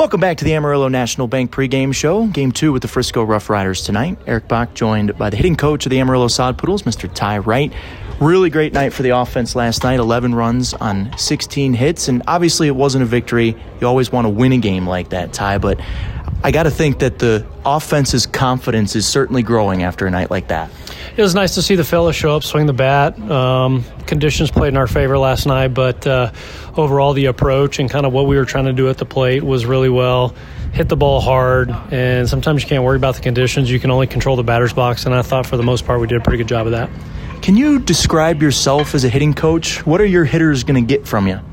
Welcome back to the Amarillo National Bank pregame show. Game 2 with the Frisco Rough Riders tonight. Eric Bach joined by the hitting coach of the Amarillo Sod Poodles, Mr. Ty Wright. Really great night for the offense last night. 11 runs on 16 hits, and obviously it wasn't a victory. You always want to win a game like that, Ty, but I got to think that the offense's confidence is certainly growing after a night like that. It was nice to see the fellas show up, swing the bat. Conditions played in our favor last night, but overall the approach and kind of what we were trying to do at the plate was really well. Hit the ball hard, and sometimes you can't worry about the conditions. You can only control the batter's box, and I thought for the most part we did a pretty good job of that. Can you describe yourself as a hitting coach? What are your hitters going to get from you?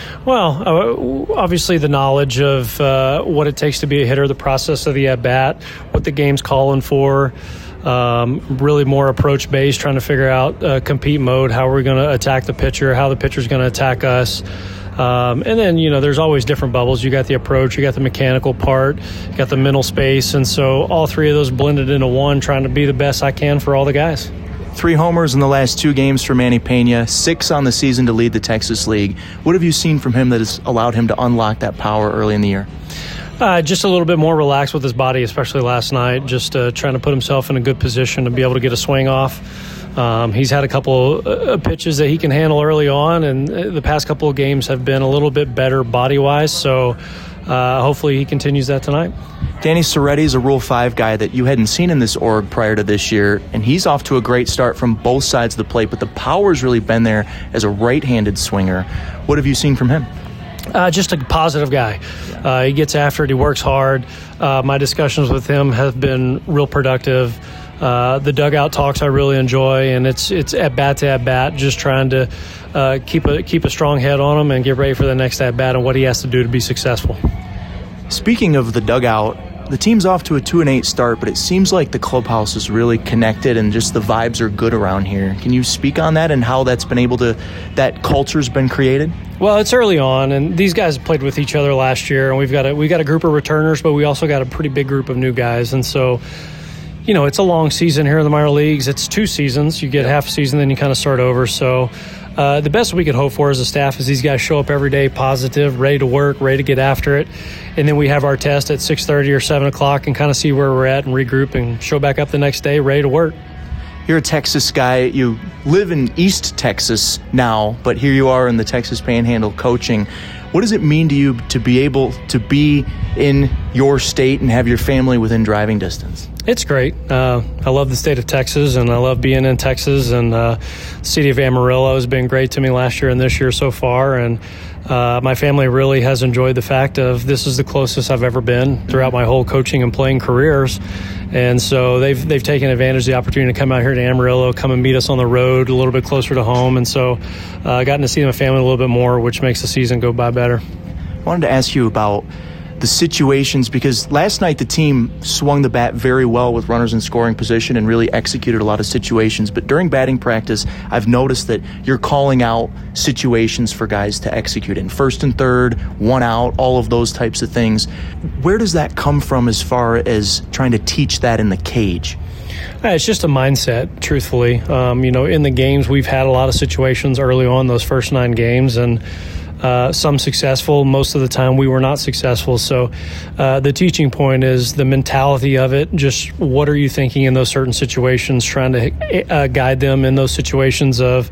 Well, obviously the knowledge of what it takes to be a hitter, the process of the at-bat, what the game's calling for, really more approach-based, trying to figure out compete mode, how we're going to attack the pitcher, how the pitcher's going to attack us. And then, there's always different bubbles. You got the approach, you got the mechanical part, you got the mental space, and so all three of those blended into one, trying to be the best I can for all the guys. 3 homers in the last 2 games for Manny Pena, 6 on the season to lead the Texas League. What have you seen from him that has allowed him to unlock that power early in the year? Just a little bit more relaxed with his body, especially last night, just trying to put himself in a good position to be able to get a swing off. He's had a couple pitches that he can handle early on, and the past couple of games have been a little bit better body-wise, so hopefully he continues that tonight. Danny Soretti is a Rule 5 guy that you hadn't seen in this org prior to this year, and he's off to a great start from both sides of the plate, but the power's really been there as a right-handed swinger. What have you seen from him? Just a positive guy. He gets after it. He works hard. My discussions with him have been real productive. The dugout talks I really enjoy, and it's at bat to at bat, just trying to keep a strong head on him and get ready for the next at bat and what he has to do to be successful. Speaking of the dugout, the team's off to a 2-8 start, but it seems like the clubhouse is really connected and just the vibes are good around here. Can you speak on that and how that's been that culture's been created? Well, it's early on, and these guys played with each other last year, and we've got a group of returners, but we also got a pretty big group of new guys, and so it's a long season here in the minor leagues. It's 2 seasons. You get half a season, then you kind of start over. So the best we could hope for as a staff is these guys show up every day positive, ready to work, ready to get after it. And then we have our test at 6:30 or 7 o'clock and kind of see where we're at and regroup and show back up the next day ready to work. You're a Texas guy. You live in East Texas now, but here you are in the Texas Panhandle coaching. What does it mean to you to be able to be in your state and have your family within driving distance? It's great. I love the state of Texas, and I love being in Texas. And the city of Amarillo has been great to me last year and this year so far. And my family really has enjoyed the fact of this is the closest I've ever been throughout my whole coaching and playing careers. And so they've taken advantage of the opportunity to come out here to Amarillo, come and meet us on the road a little bit closer to home. And so gotten to see my family a little bit more, which makes the season go by better. I wanted to ask you about the situations, because last night the team swung the bat very well with runners in scoring position and really executed a lot of situations. But during batting practice, I've noticed that you're calling out situations for guys to execute in. 1st and 3rd, 1 out, all of those types of things. Where does that come from as far as trying to teach that in the cage? It's just a mindset, truthfully. In the games, we've had a lot of situations early on, those first 9 games, and some successful. Most of the time we were not successful. So the teaching point is the mentality of it. Just what are you thinking in those certain situations, trying to guide them in those situations of,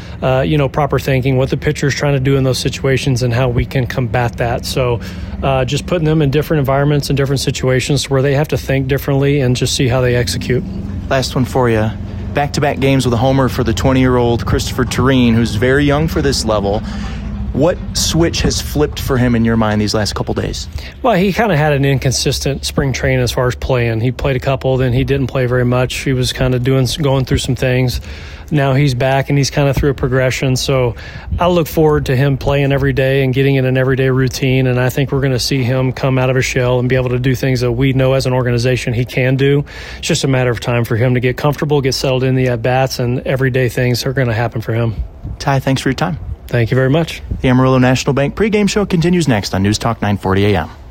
proper thinking, what the pitcher is trying to do in those situations and how we can combat that. So just putting them in different environments and different situations where they have to think differently and just see how they execute. Last one for you. Back-to-back games with a homer for the 20-year-old Christopher Tureen, who's very young for this level. What switch has flipped for him in your mind these last couple days? Well, he kind of had an inconsistent spring training as far as playing. He played a couple, then he didn't play very much. He was kind of going through some things. Now he's back, and he's kind of through a progression. So I look forward to him playing every day and getting in an everyday routine, and I think we're going to see him come out of his shell and be able to do things that we know as an organization he can do. It's just a matter of time for him to get comfortable, get settled in the at-bats, and everyday things are going to happen for him. Ty, thanks for your time. Thank you very much. The Amarillo National Bank pregame show continues next on News Talk 940 AM.